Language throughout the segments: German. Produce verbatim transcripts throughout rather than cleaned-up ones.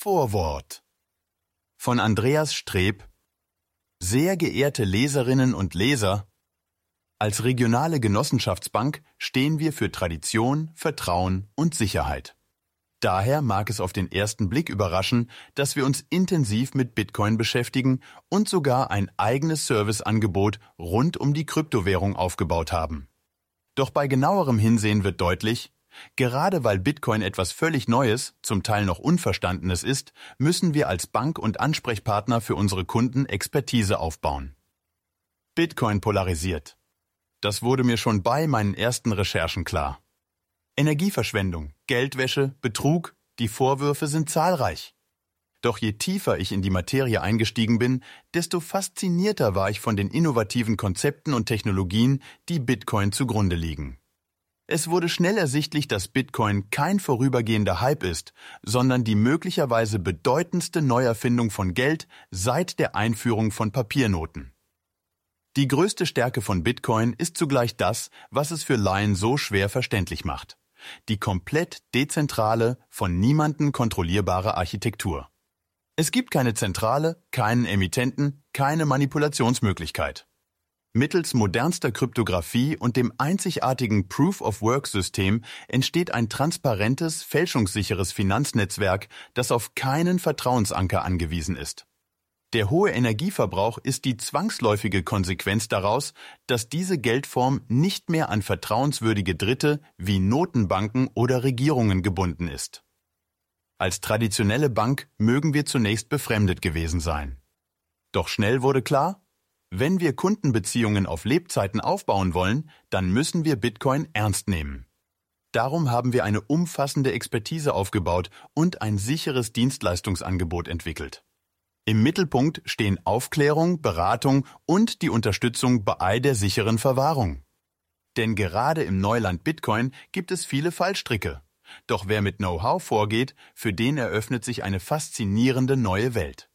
Vorwort von Andreas Streb. Sehr geehrte Leserinnen und Leser, als regionale Genossenschaftsbank stehen wir für Tradition, Vertrauen und Sicherheit. Daher mag es auf den ersten Blick überraschen, dass wir uns intensiv mit Bitcoin beschäftigen und sogar ein eigenes Serviceangebot rund um die Kryptowährung aufgebaut haben. Doch bei genauerem Hinsehen wird deutlich, gerade weil Bitcoin etwas völlig Neues, zum Teil noch Unverstandenes ist, müssen wir als Bank und Ansprechpartner für unsere Kunden Expertise aufbauen. Bitcoin polarisiert. Das wurde mir schon bei meinen ersten Recherchen klar. Energieverschwendung, Geldwäsche, Betrug, die Vorwürfe sind zahlreich. Doch je tiefer ich in die Materie eingestiegen bin, desto faszinierter war ich von den innovativen Konzepten und Technologien, die Bitcoin zugrunde liegen. Es wurde schnell ersichtlich, dass Bitcoin kein vorübergehender Hype ist, sondern die möglicherweise bedeutendste Neuerfindung von Geld seit der Einführung von Papiernoten. Die größte Stärke von Bitcoin ist zugleich das, was es für Laien so schwer verständlich macht: die komplett dezentrale, von niemandem kontrollierbare Architektur. Es gibt keine Zentrale, keinen Emittenten, keine Manipulationsmöglichkeit. Mittels modernster Kryptographie und dem einzigartigen Proof-of-Work-System entsteht ein transparentes, fälschungssicheres Finanznetzwerk, das auf keinen Vertrauensanker angewiesen ist. Der hohe Energieverbrauch ist die zwangsläufige Konsequenz daraus, dass diese Geldform nicht mehr an vertrauenswürdige Dritte wie Notenbanken oder Regierungen gebunden ist. Als traditionelle Bank mögen wir zunächst befremdet gewesen sein. Doch schnell wurde klar, wenn wir Kundenbeziehungen auf Lebzeiten aufbauen wollen, dann müssen wir Bitcoin ernst nehmen. Darum haben wir eine umfassende Expertise aufgebaut und ein sicheres Dienstleistungsangebot entwickelt. Im Mittelpunkt stehen Aufklärung, Beratung und die Unterstützung bei der sicheren Verwahrung. Denn gerade im Neuland Bitcoin gibt es viele Fallstricke. Doch wer mit Know-how vorgeht, für den eröffnet sich eine faszinierende neue Welt.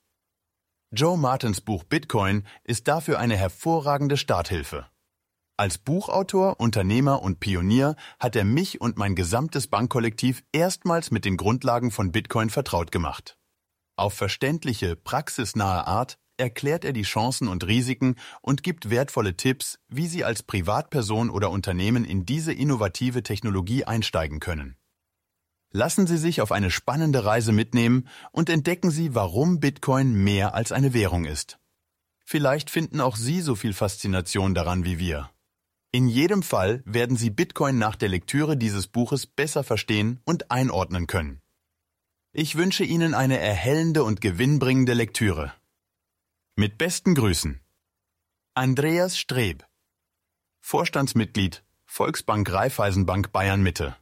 Joe Martins Buch Bitcoin ist dafür eine hervorragende Starthilfe. Als Buchautor, Unternehmer und Pionier hat er mich und mein gesamtes Bankkollektiv erstmals mit den Grundlagen von Bitcoin vertraut gemacht. Auf verständliche, praxisnahe Art erklärt er die Chancen und Risiken und gibt wertvolle Tipps, wie Sie als Privatperson oder Unternehmen in diese innovative Technologie einsteigen können. Lassen Sie sich auf eine spannende Reise mitnehmen und entdecken Sie, warum Bitcoin mehr als eine Währung ist. Vielleicht finden auch Sie so viel Faszination daran wie wir. In jedem Fall werden Sie Bitcoin nach der Lektüre dieses Buches besser verstehen und einordnen können. Ich wünsche Ihnen eine erhellende und gewinnbringende Lektüre. Mit besten Grüßen. Andreas Streb, Vorstandsmitglied, Volksbank Raiffeisenbank Bayern Mitte.